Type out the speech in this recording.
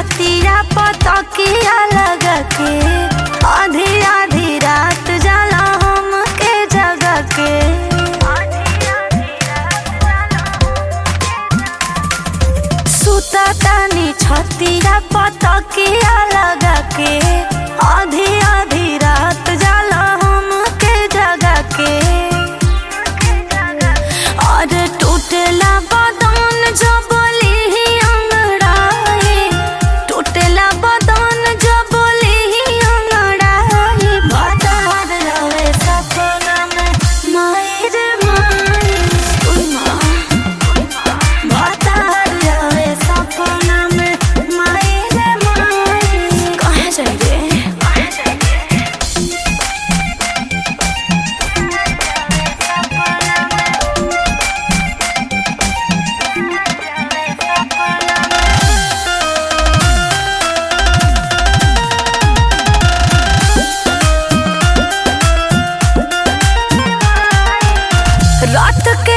छतिया पतकिया लगा के आधी आधी रात जाला हमके जगा के। सुता तानी छतिया पतकिया लगा के आधी आधी रात जाला हमके जगा के। और टूटला बदन जब लिही अंगड़ाई, टूटला बदन जब लिही अंगड़ाई। भतार रहे सपना में माई रे माई, उई माँ। भतार रहे सपना में माई रे माई। कहाँ जाई रे? रात के